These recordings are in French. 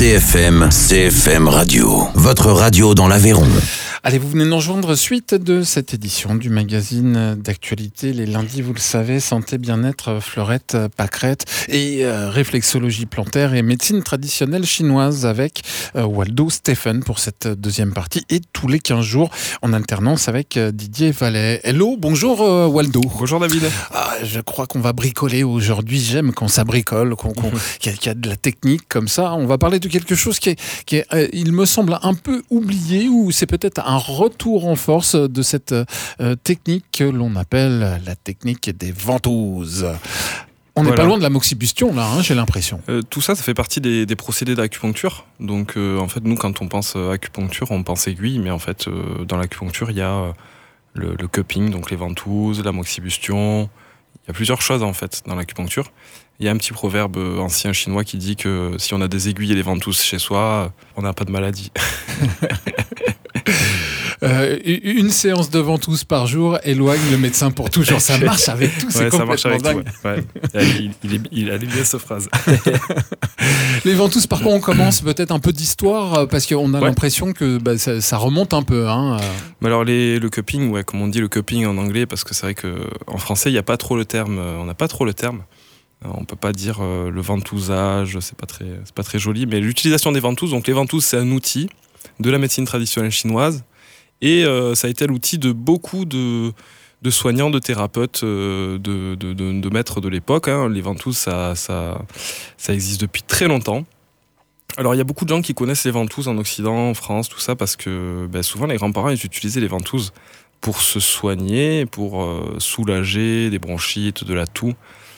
CFM Radio, votre radio dans l'Aveyron. Allez, vous venez nous rejoindre suite de cette édition du magazine d'actualité. Les lundis, vous le savez, santé, bien-être, fleurette, pâquerette et réflexologie plantaire et médecine traditionnelle chinoise avec Waldo Stephen pour cette deuxième partie et tous les 15 jours en alternance avec Didier Vallet. Hello, bonjour Waldo. Bonjour David. Je crois qu'on va bricoler aujourd'hui. J'aime quand ça bricole, qu'il y a de la technique comme ça. On va parler de quelque chose qui est il me semble, un peu oublié ou c'est peut-être un retour en force de cette technique que l'on appelle la technique des ventouses. On n'est pas loin de la moxibustion là, j'ai l'impression. Tout ça fait partie des procédés d'acupuncture. Donc en fait, nous, quand on pense acupuncture, on pense aiguille, mais en fait, dans l'acupuncture, il y a le cupping, donc les ventouses, la moxibustion. Il y a plusieurs choses en fait dans l'acupuncture. Il y a un petit proverbe ancien chinois qui dit que si on a des aiguilles et des ventouses chez soi, on n'a pas de maladie. Une séance de ventouses par jour éloigne le médecin pour toujours. Ça marche avec tout, c'est complètement dingue. Ouais. Il a bien cette phrase. Les ventouses, par contre, on commence peut-être un peu d'histoire parce qu'on a l'impression que ça remonte un peu. Mais alors le cupping, comme on dit le cupping en anglais, parce que c'est vrai qu'en français, il n'y a pas trop le terme. On n'a pas trop le terme. On peut pas dire le ventousage, c'est pas très joli, mais l'utilisation des ventouses. Donc les ventouses, c'est un outil de la médecine traditionnelle chinoise et ça a été l'outil de beaucoup de soignants, de thérapeutes, de maîtres de l'époque. Les ventouses, ça existe depuis très longtemps. Alors il y a beaucoup de gens qui connaissent les ventouses en Occident, en France, tout ça, parce que souvent les grands-parents ils utilisaient les ventouses pour se soigner, pour soulager des bronchites, de la toux.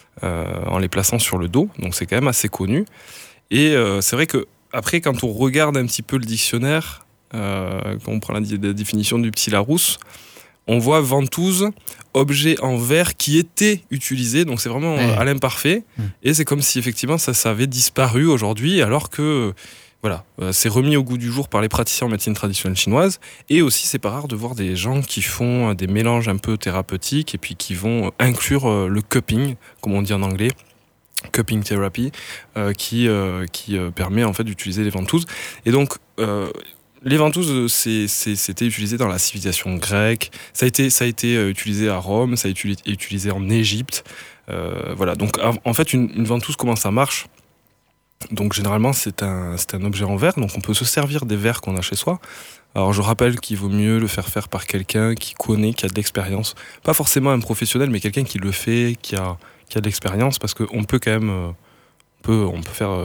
En les plaçant sur le dos, donc c'est quand même assez connu. Et c'est vrai que après, quand on regarde un petit peu le dictionnaire, quand on prend la définition du petit Larousse, on voit ventouse, objet en verre qui était utilisé, donc c'est vraiment à l'imparfait. Et c'est comme si effectivement ça avait disparu aujourd'hui, alors que c'est remis au goût du jour par les praticiens en médecine traditionnelle chinoise. Et aussi, c'est pas rare de voir des gens qui font des mélanges un peu thérapeutiques et puis qui vont inclure le cupping, comme on dit en anglais, cupping therapy, qui permet en fait d'utiliser les ventouses. Et donc, les ventouses, c'était utilisé dans la civilisation grecque. Ça a été utilisé à Rome, ça a été utilisé en Égypte. Donc, en fait, une ventouse, comment ça marche ? Donc généralement c'est un objet en verre, donc on peut se servir des verres qu'on a chez soi. Alors je rappelle qu'il vaut mieux le faire faire par quelqu'un qui connaît, qui a de l'expérience. Pas forcément un professionnel, mais quelqu'un qui le fait, qui a de l'expérience, parce qu'on peut quand même... on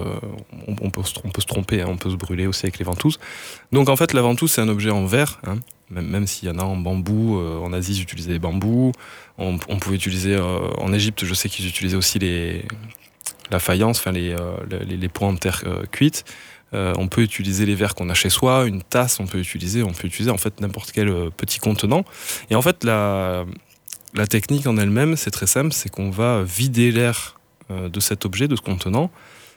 peut se tromper, on peut se brûler aussi avec les ventouses. Donc en fait la ventouse c'est un objet en verre, même s'il y en a en bambou, en Asie ils utilisaient les bambous, on pouvait utiliser, en Égypte je sais qu'ils utilisaient aussi la faïence, les pots en terre cuite. On peut utiliser les verres qu'on a chez soi, une tasse, on peut utiliser en fait n'importe quel petit contenant. Et en fait la technique en elle-même c'est très simple, c'est qu'on va vider l'air de cet objet, de ce contenant,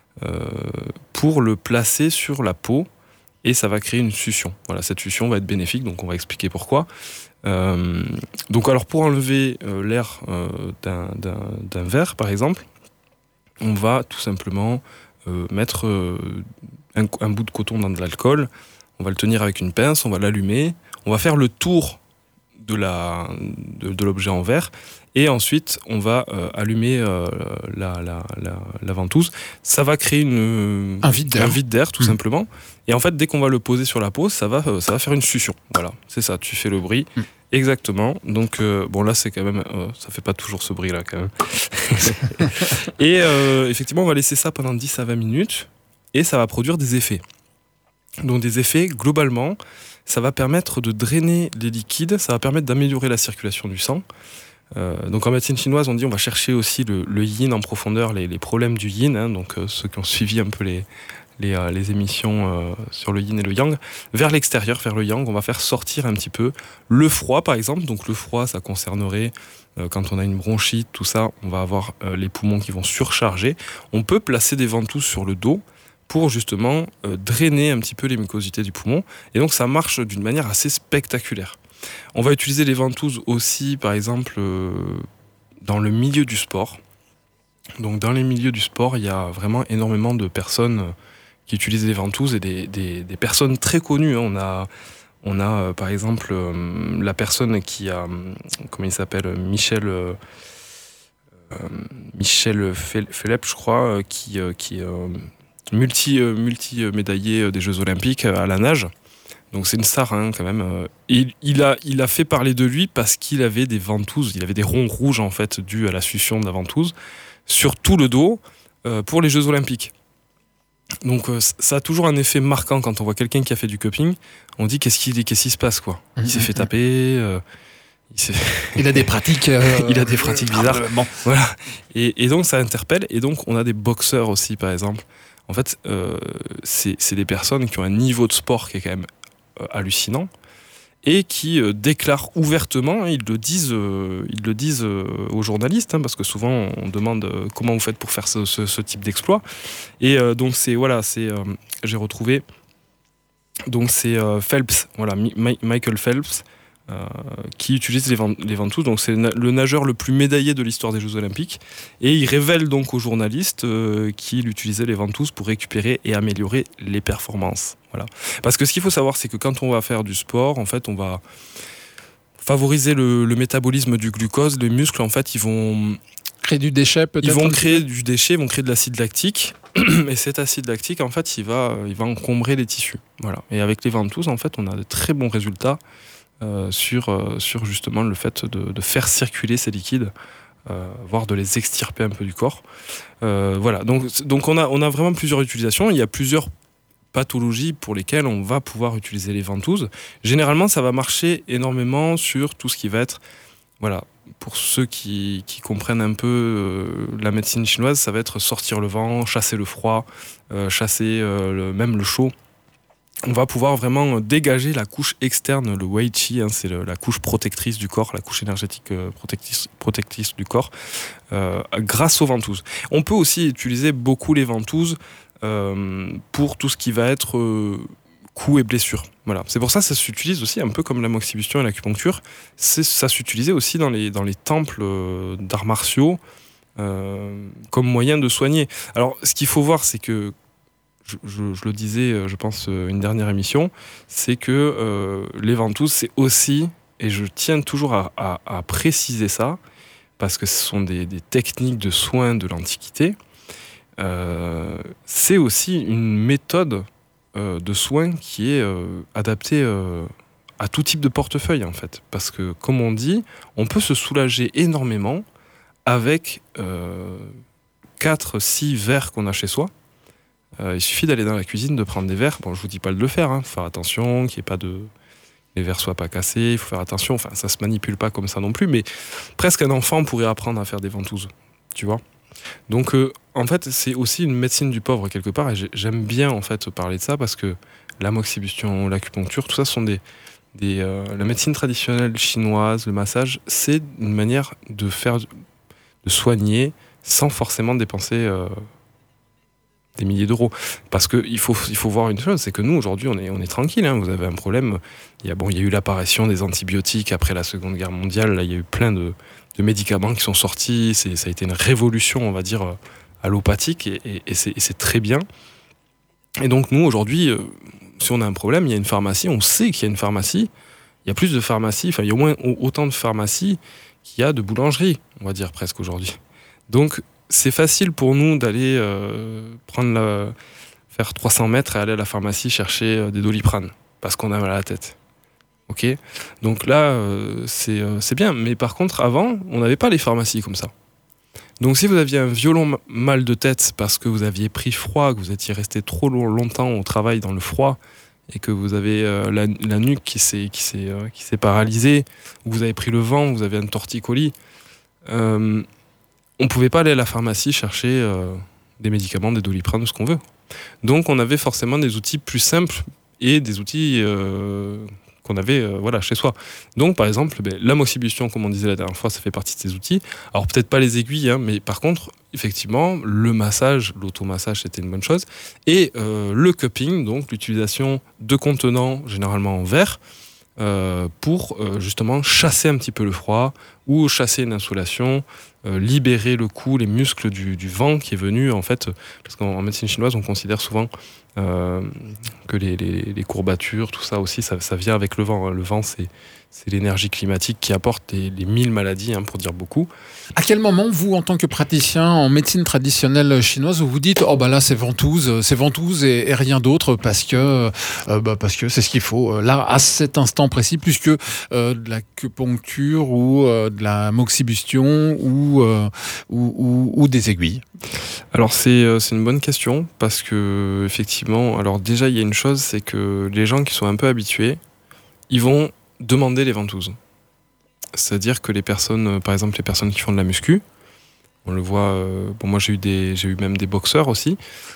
pour le placer sur la peau et ça va créer une succion. Voilà, cette succion va être bénéfique, donc on va expliquer pourquoi. Donc alors pour enlever l'air d'un verre par exemple, on va tout simplement mettre un bout de coton dans de l'alcool, on va le tenir avec une pince, on va l'allumer, on va faire le tour de l'objet en verre et ensuite on va allumer la ventouse. Ça va créer un vide d'air tout simplement. Et en fait dès qu'on va le poser sur la peau, ça va faire une succion. Voilà, c'est ça, tu fais le bruit. Exactement. Donc là c'est quand même ça fait pas toujours ce bruit là quand même. Et effectivement on va laisser ça pendant 10 à 20 minutes et ça va produire des effets. Donc des effets globalement, ça va permettre de drainer les liquides, ça va permettre d'améliorer la circulation du sang. Donc en médecine chinoise on dit on va chercher aussi le yin en profondeur, les problèmes du yin, donc ceux qui ont suivi un peu les émissions sur le yin et le yang, vers l'extérieur, vers le yang, on va faire sortir un petit peu le froid par exemple. Donc le froid ça concernerait quand on a une bronchite, tout ça, on va avoir les poumons qui vont surcharger. On peut placer des ventouses sur le dos pour justement drainer un petit peu les mucosités du poumon et donc ça marche d'une manière assez spectaculaire. On va utiliser les ventouses aussi par exemple dans le milieu du sport. Donc dans les milieux du sport il y a vraiment énormément de personnes qui utilisent les ventouses et des personnes très connues. Hein. On a par exemple la personne qui a, comment il s'appelle, Michel Philippe, je crois, qui est multi médaillé des Jeux Olympiques à la nage. Donc c'est une star hein, quand même. Il a fait parler de lui parce qu'il avait des ventouses, il avait des ronds rouges en fait dus à la succion de la ventouse sur tout le dos pour les Jeux Olympiques. Donc ça a toujours un effet marquant quand on voit quelqu'un qui a fait du cupping. On dit qu'est-ce qui se passe quoi. Il s'est fait taper. Il a des pratiques. Il a des pratiques bizarres. Bon. Voilà. Et donc ça interpelle. Et donc on a des boxeurs aussi par exemple. En fait, c'est des personnes qui ont un niveau de sport qui est quand même hallucinant et qui déclarent ouvertement, hein, ils le disent aux journalistes, hein, parce que souvent on demande comment vous faites pour faire ce type d'exploit. Et donc j'ai retrouvé, donc c'est Phelps, voilà, Michael Phelps, qui utilise les ventouses. Donc c'est le nageur le plus médaillé de l'histoire des Jeux Olympiques, et il révèle donc aux journalistes qu'il utilisait les ventouses pour récupérer et améliorer les performances. Voilà. Parce que ce qu'il faut savoir, c'est que quand on va faire du sport, en fait, on va favoriser le métabolisme du glucose. Les muscles, en fait, ils vont créer du déchet peut-être. Ils vont créer du déchet, ils vont créer de l'acide lactique, et cet acide lactique, en fait, il va encombrer les tissus. Voilà. Et avec les ventouses, en fait, on a de très bons résultats. Sur justement le fait de faire circuler ces liquides, voire de les extirper un peu du corps. Voilà, donc on a vraiment plusieurs utilisations. Il y a plusieurs pathologies pour lesquelles on va pouvoir utiliser les ventouses. Généralement, ça va marcher énormément sur tout ce qui va être, voilà, pour ceux qui comprennent un peu la médecine chinoise, ça va être sortir le vent, chasser le froid, chasser même le chaud. On va pouvoir vraiment dégager la couche externe, le wei qi, hein, c'est la couche protectrice du corps, la couche énergétique protectrice du corps, grâce aux ventouses. On peut aussi utiliser beaucoup les ventouses pour tout ce qui va être coups et blessures. Voilà. C'est pour ça que ça s'utilise aussi un peu comme l'amoxibustion et l'acupuncture. Ça s'utilisait aussi dans les temples d'arts martiaux comme moyen de soigner. Alors, ce qu'il faut voir, c'est que je le disais, je pense, une dernière émission, c'est que les ventouses, c'est aussi, et je tiens toujours à préciser ça, parce que ce sont des techniques de soins de l'Antiquité, c'est aussi une méthode de soins qui est adaptée à tout type de portefeuille, en fait. Parce que, comme on dit, on peut se soulager énormément avec 4-6 verres qu'on a chez soi. Il suffit d'aller dans la cuisine, de prendre des verres. Bon, je vous dis pas de le faire, hein. Faut faire attention, les verres soient pas cassés, il faut faire attention. Enfin, ça se manipule pas comme ça non plus, mais presque un enfant pourrait apprendre à faire des ventouses, tu vois. Donc, en fait, c'est aussi une médecine du pauvre quelque part, et j'aime bien en fait parler de ça parce que l'amoxibustion, l'acupuncture, tout ça sont la médecine traditionnelle chinoise, le massage, c'est une manière de soigner sans forcément dépenser des milliers d'euros. Parce qu'il faut voir une chose, c'est que nous, aujourd'hui, on est tranquille. Hein. Vous avez un problème. Il y a eu l'apparition des antibiotiques après la Seconde Guerre mondiale. Là, il y a eu plein de médicaments qui sont sortis. Ça a été une révolution, on va dire, allopathique. Et c'est très bien. Et donc, nous, aujourd'hui, si on a un problème, il y a une pharmacie. On sait qu'il y a une pharmacie. Il y a plus de pharmacies. Enfin, il y a au moins autant de pharmacies qu'il y a de boulangeries, on va dire, presque aujourd'hui. Donc, c'est facile pour nous d'aller faire 300 mètres et aller à la pharmacie chercher des Doliprane parce qu'on a mal à la tête. Ok ? Donc là, c'est bien. Mais par contre, avant, on n'avait pas les pharmacies comme ça. Donc si vous aviez un violent mal de tête parce que vous aviez pris froid, que vous étiez resté trop longtemps au travail dans le froid et que vous avez la nuque qui s'est paralysée, ou vous avez pris le vent, vous avez un torticolis, on ne pouvait pas aller à la pharmacie chercher des médicaments, des Doliprane, ce qu'on veut. Donc on avait forcément des outils plus simples et des outils qu'on avait chez soi. Donc par exemple, l'amoxibustion, comme on disait la dernière fois, ça fait partie de ces outils. Alors peut-être pas les aiguilles, hein, mais par contre, effectivement, le massage, l'automassage, c'était une bonne chose. Et le cupping, donc l'utilisation de contenants, généralement en verre, pour justement chasser un petit peu le froid ou chasser une insolation, libérer le cou, les muscles du vent qui est venu, en fait, parce qu'en médecine chinoise, on considère souvent que les courbatures, tout ça aussi, ça vient avec le vent. Le vent, c'est l'énergie climatique qui apporte les 1000 maladies, pour dire beaucoup. À quel moment, vous, en tant que praticien en médecine traditionnelle chinoise, vous vous dites « Oh, bah là, c'est ventouse et rien d'autre parce que c'est ce qu'il faut, là, à cet instant précis, plus que de l'acupuncture ou de la moxibustion ou des aiguilles ?» Alors c'est une bonne question parce que effectivement, alors déjà il y a une chose, c'est que les gens qui sont un peu habitués, ils vont demander les ventouses. C'est-à-dire que les personnes, par exemple les personnes qui font de la muscu, on le voit. Moi j'ai eu même des boxeurs aussi,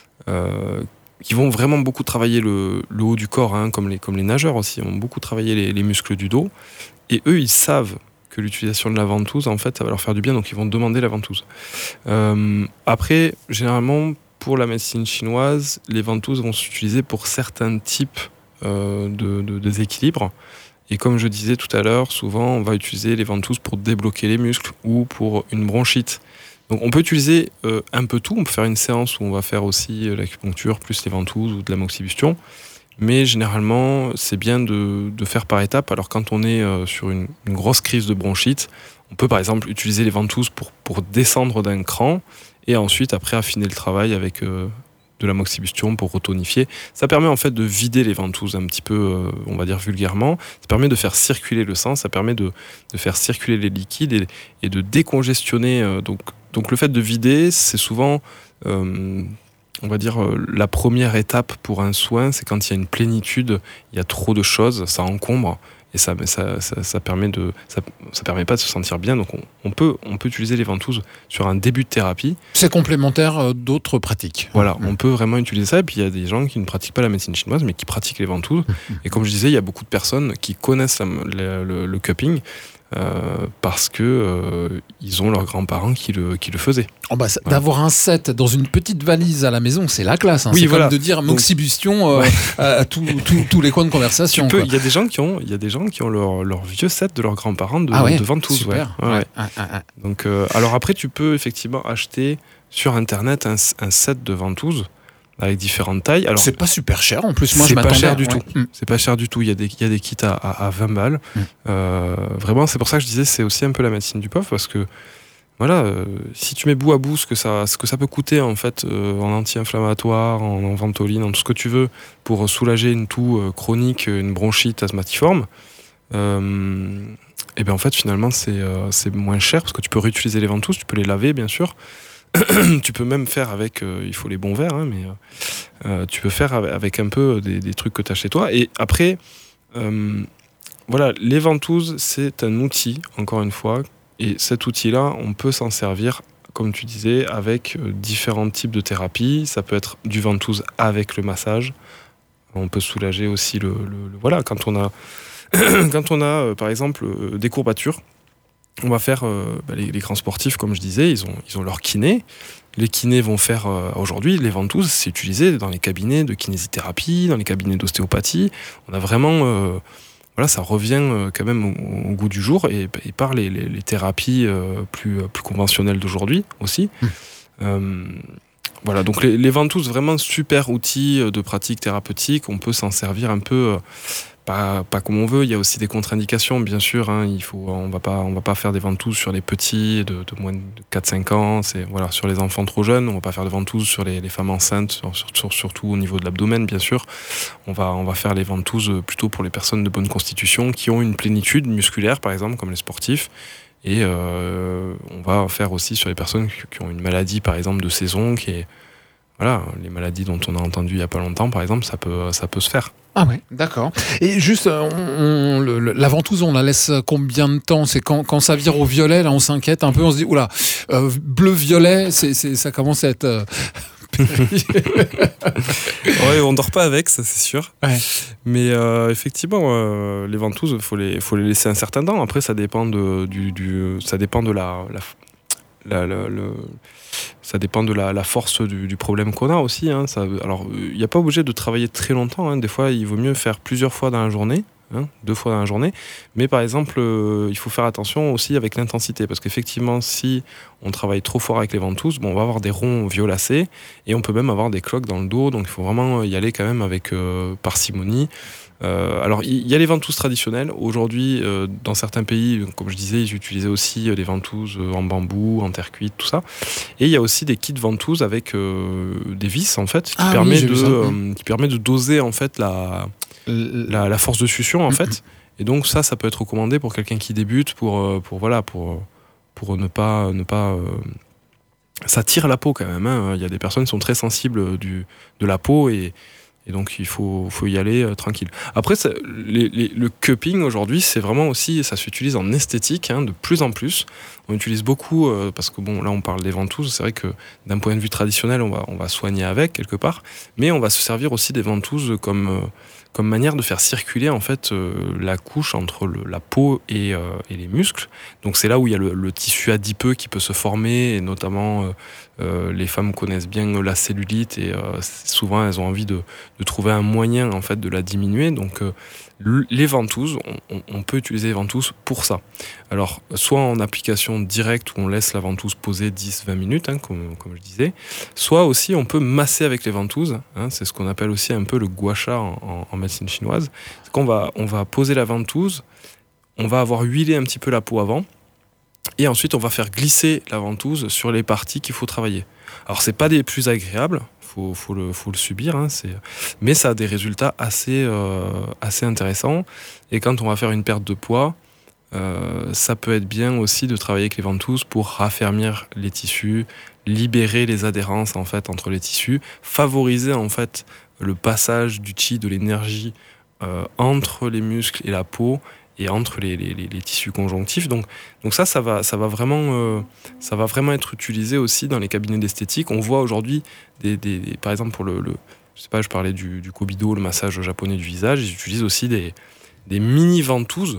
qui vont vraiment beaucoup travailler le haut du corps, comme les nageurs aussi, ont beaucoup travaillé les muscles du dos, et eux ils savent que l'utilisation de la ventouse, en fait, ça va leur faire du bien, donc ils vont demander la ventouse. Après, généralement, pour la médecine chinoise, les ventouses vont s'utiliser pour certains types de déséquilibres. Et comme je disais tout à l'heure, souvent, on va utiliser les ventouses pour débloquer les muscles ou pour une bronchite. Donc on peut utiliser un peu tout. On peut faire une séance où on va faire aussi l'acupuncture plus les ventouses ou de la moxibustion. Mais généralement, c'est bien de faire par étapes. Alors quand on est sur une grosse crise de bronchite, on peut par exemple utiliser les ventouses pour descendre d'un cran et ensuite après affiner le travail avec de la moxibustion pour retonifier. Ça permet en fait de vider les ventouses un petit peu, on va dire vulgairement. Ça permet de faire circuler le sang, ça permet de faire circuler les liquides et de décongestionner. Donc le fait de vider, c'est souvent... on va dire la première étape pour un soin, c'est quand il y a une plénitude, il y a trop de choses, ça encombre et ça permet pas de se sentir bien. Donc on peut utiliser les ventouses sur un début de thérapie. C'est complémentaire d'autres pratiques. Voilà, on peut vraiment utiliser ça. Et puis il y a des gens qui ne pratiquent pas la médecine chinoise, mais qui pratiquent les ventouses. Et comme je disais, il y a beaucoup de personnes qui connaissent le cupping. Parce que ils ont leurs grands-parents qui le faisaient. Voilà. D'avoir un set dans une petite valise à la maison, c'est la classe. Oui, c'est voilà. comme de dire moxibustion à tous les coins de conversation. Il y a des gens qui ont leur vieux set de leurs grands-parents de ventouses. Super. Ouais. Donc, alors après, tu peux effectivement acheter sur Internet un set de ventouses avec différentes tailles. Alors, c'est pas super cher en plus. Moi, c'est je pas cher du tout. C'est pas cher du tout. Il y a des kits à 20 balles. Vraiment, c'est pour ça que je disais, c'est aussi un peu la médecine du pauvre parce que voilà, si tu mets bout à bout ce que ça peut coûter en fait en anti-inflammatoire, en ventoline, en tout ce que tu veux pour soulager une toux chronique, une bronchite asthmatiforme. Et bien en fait finalement c'est moins cher parce que tu peux réutiliser les ventouses, tu peux les laver bien sûr. Tu peux même faire avec, il faut les bons verres, mais tu peux faire avec un peu des trucs que tu as chez toi. Et après, voilà, les ventouses, c'est un outil, encore une fois. Et cet outil-là, on peut s'en servir, comme tu disais, avec différents types de thérapies. Ça peut être du ventouse avec le massage. On peut soulager aussi voilà, quand on a par exemple des courbatures. On va faire les grands sportifs, comme je disais, ils ont leur kiné. Les kinés vont faire aujourd'hui les ventouses, c'est utilisé dans les cabinets de kinésithérapie, dans les cabinets d'ostéopathie. On a vraiment voilà, ça revient quand même au goût du jour et par les thérapies plus conventionnelles d'aujourd'hui aussi. Voilà, donc les ventouses, vraiment super outil de pratique thérapeutique. On peut s'en servir un peu. Pas comme on veut, il y a aussi des contre-indications bien sûr, on va pas faire des ventouses sur les petits de moins de 4-5 ans, voilà, sur les enfants trop jeunes, on va pas faire de ventouses sur les femmes enceintes, surtout au niveau de l'abdomen bien sûr. On va faire les ventouses plutôt pour les personnes de bonne constitution qui ont une plénitude musculaire par exemple comme les sportifs. Et on va faire aussi sur les personnes qui ont une maladie par exemple de saison qui est voilà, les maladies dont on a entendu il y a pas longtemps par exemple, ça peut se faire. Ah ouais, d'accord. Et juste, la ventouse, on la laisse combien de temps ? C'est quand ça vire au violet, là, on s'inquiète un peu, on se dit, oula, bleu-violet, ça commence à être... Ouais, on dort pas avec, ça c'est sûr. Ouais. Mais effectivement, les ventouses, faut les laisser un certain temps. Après, ça dépend ça dépend de ça dépend de la force du problème qu'on a aussi. Alors, il n'y a pas obligé de travailler très longtemps. Des fois, il vaut mieux faire plusieurs fois dans la journée 2 fois dans la journée. Mais par exemple, il faut faire attention aussi avec l'intensité, parce qu'effectivement, si on travaille trop fort avec les ventouses, on va avoir des ronds violacés et on peut même avoir des cloques dans le dos. Donc il faut vraiment y aller quand même avec parcimonie. Alors il y a les ventouses traditionnelles. Aujourd'hui, dans certains pays, comme je disais, ils utilisaient aussi des ventouses en bambou, en terre cuite, tout ça. Et il y a aussi des kits ventouses avec des vis en fait, qui permet de doser en fait la force de succion en fait. Et donc ça peut être recommandé pour quelqu'un qui débute, pour ne pas ça tire la peau quand même, hein. Il y a des personnes qui sont très sensibles de la peau et donc il faut y aller tranquille. Après le cupping aujourd'hui, c'est vraiment aussi, ça s'utilise en esthétique, de plus en plus. On utilise beaucoup parce que là on parle des ventouses, c'est vrai que d'un point de vue traditionnel on va soigner avec quelque part, mais on va se servir aussi des ventouses comme manière de faire circuler en fait la couche entre la peau et les muscles. Donc c'est là où il y a le tissu adipeux qui peut se former, et notamment les femmes connaissent bien la cellulite et souvent elles ont envie de trouver un moyen en fait de la diminuer. Donc les ventouses, on peut utiliser les ventouses pour ça. Alors soit en application directe où on laisse la ventouse poser 10-20 minutes, comme je disais, soit aussi on peut masser avec les ventouses, c'est ce qu'on appelle aussi un peu le gua sha en médecine chinoise. C'est qu'on on va poser la ventouse, on va avoir huilé un petit peu la peau avant, et ensuite on va faire glisser la ventouse sur les parties qu'il faut travailler. Alors c'est pas des plus agréables, faut le subir, mais ça a des résultats assez intéressants. Et quand on va faire une perte de poids, ça peut être bien aussi de travailler avec les ventouses pour raffermir les tissus, libérer les adhérences en fait entre les tissus, favoriser en fait le passage du qi, de l'énergie entre les muscles et la peau et entre les tissus conjonctifs. Donc ça va vraiment être utilisé aussi dans les cabinets d'esthétique. On voit aujourd'hui par exemple pour je parlais du Kobido, le massage japonais du visage, ils utilisent aussi des mini ventouses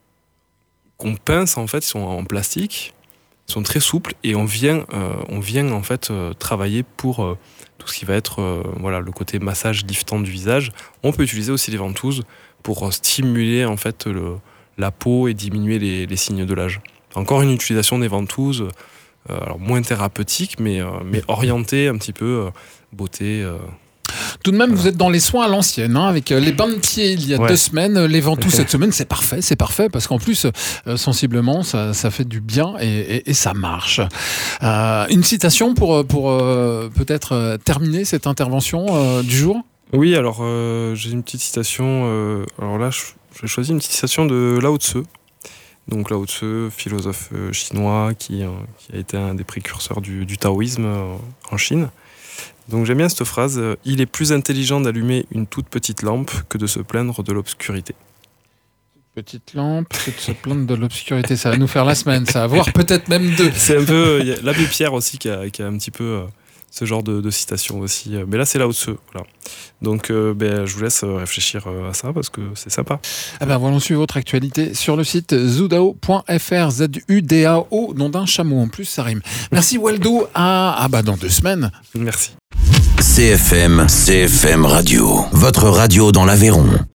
qu'on pince en fait, ils sont en plastique, ils sont très souples et on vient en fait travailler pour tout ce qui va être le côté massage liftant du visage. On peut utiliser aussi les ventouses pour stimuler en fait la peau et diminuer les signes de l'âge. Encore une utilisation des ventouses, alors moins thérapeutique, mais orientée un petit peu beauté. Tout de même, vous êtes dans les soins à l'ancienne, avec les bains de pieds il y a 2 semaines, les ventouses cette semaine, c'est parfait, parce qu'en plus, sensiblement, ça fait du bien et ça marche. Une citation pour peut-être terminer cette intervention du jour ? Oui, alors j'ai une petite citation. Alors là, j'ai choisi une petite citation de Lao Tzu. Donc Lao Tzu, philosophe chinois qui a été un des précurseurs du taoïsme en Chine. Donc j'aime bien cette phrase, « Il est plus intelligent d'allumer une toute petite lampe que de se plaindre de l'obscurité. » Petite lampe, que de se plaindre de l'obscurité, ça va nous faire la semaine, ça, voire peut-être même 2. C'est un peu, y a l'abbé Pierre aussi qui a un petit peu ce genre de citation aussi. Mais là, c'est Lao Tzu. Voilà. Donc, je vous laisse réfléchir à ça parce que c'est sympa. Voilà, suivez votre actualité sur le site zudao.fr, ZUDAO, nom d'un chameau. En plus, ça rime. Merci Waldo. Dans 2 semaines. Merci. CFM Radio. Votre radio dans l'Aveyron.